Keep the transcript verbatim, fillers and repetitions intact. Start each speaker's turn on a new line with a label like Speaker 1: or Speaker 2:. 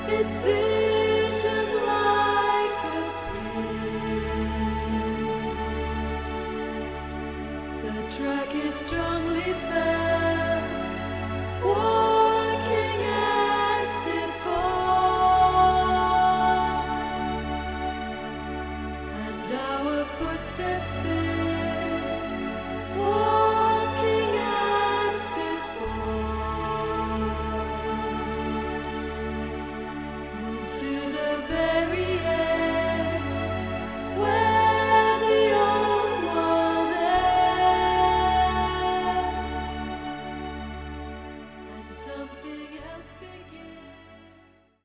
Speaker 1: its vision like a spear. The track is strongly felt, walking as before, and our footsteps fit, walking as before. Move to the very edge, where the old world ends, and something else begins.